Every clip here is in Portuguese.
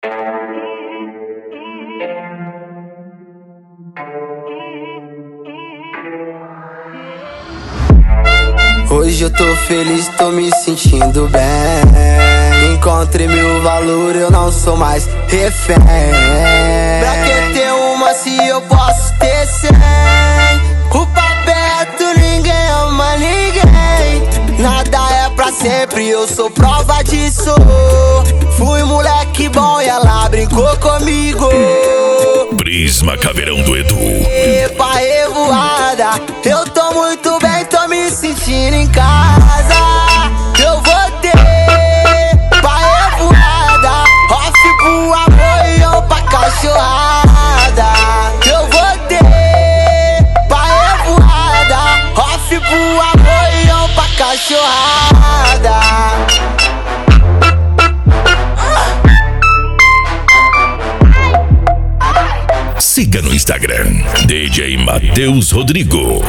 Hoje eu tô feliz, tô me sentindo bem. Encontrei meu valor, eu não sou mais refém. Pra que ter uma se eu posso ter 100? O papeto, ninguém ama ninguém. Nada é pra sempre, eu sou prova disso. Fui moleque bom e ela brincou comigo. Prisma Caveirão do Edu. Epa, revoada, eu tô muito bem, tô me sentindo em casa. Eu vou ter pra revoada, off pro amor e eu pra cachorrada. Eu vou ter pra revoada, off pro amor e eu pra cachorrada. Siga no Instagram, DJ Matheus Rodrigo.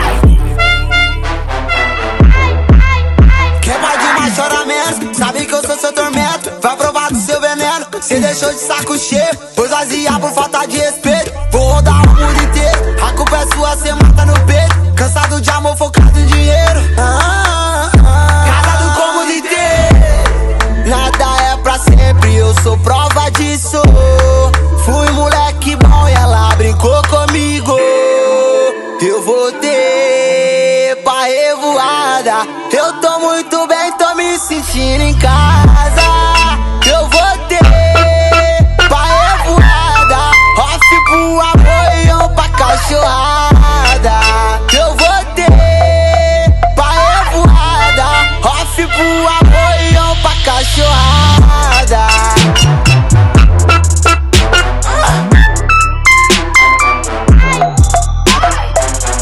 Quem pode mais chora menos, sabe que eu sou seu tormento. Vai provar do seu veneno, cê deixou de saco cheio, pois vazia por falta de respeito. Vou rodar o mundo inteiro, a culpa é sua, cê mata no peito. Cansado de amor, focado em dinheiro. Casado com o mundo inteiro. Nada é pra sempre, eu sou prova disso. Fui moleque bom e ela brincou comigo. Eu vou ter pra revoada, eu tô muito bem, tô me sentindo em casa. Eu vou ter pra revoada, off pro amor e eu pra cachorrada. Eu vou ter pra revoada, off pro amor e eu pra cachorrada.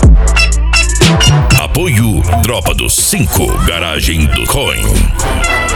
Apoio Tropa dos 5, Garagem do Coin.